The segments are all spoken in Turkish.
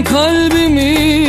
Kim kalbimi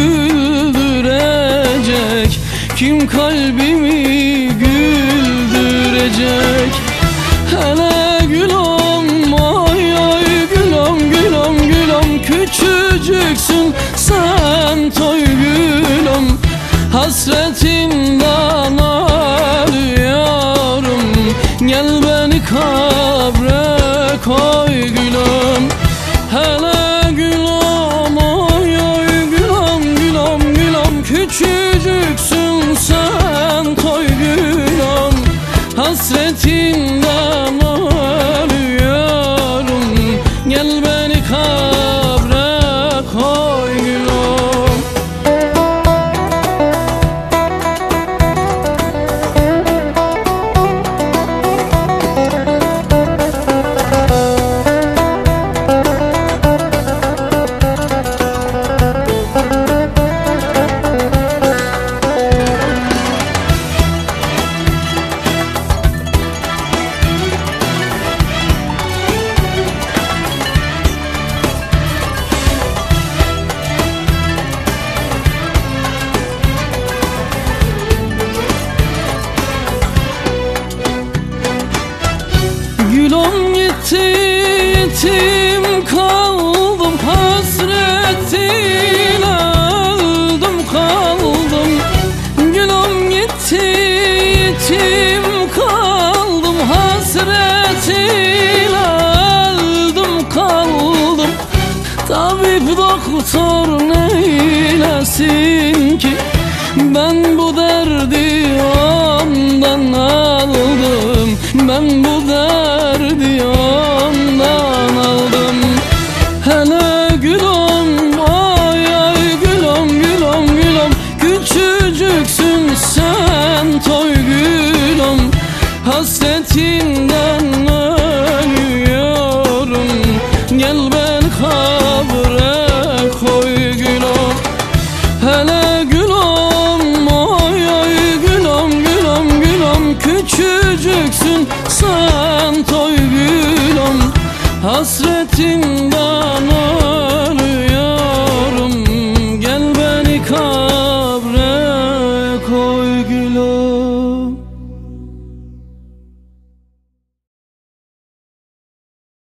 güldürecek? Kim kalbimi güldürecek? Hele gülüm, ay ay gülüm, gülüm, gülüm. Küçücüksün sen toy gülüm. Hasretinden ölüyorum. Gel beni kabre koy gülüm. Hele gülüm, ay ay gülüm, gülüm, gülüm. Küçücüksün sen toy gülüm. Hasretinden ölüyorum. Gel beni kabre koy gülüm. Gülüm gitti, yetim kaldım, hasretiyle öldüm kaldım. Gülüm gitti, yetim kaldım, hasretiyle öldüm kaldım. Tabip doktor neylesin ki, ben bu derdi ondan aldım. Ben bu derdi ondan aldım. Hele gülüm, ay ay gülüm, gülüm, gülüm. Küçücüksün sen toy gülüm. Hasretinden ölüyorum. Gel beni kabre koy gülüm. Hele gülüm, ay ay gülüm, gülüm, gülüm. Küçücüksün sen toy gülüm. Hasretinden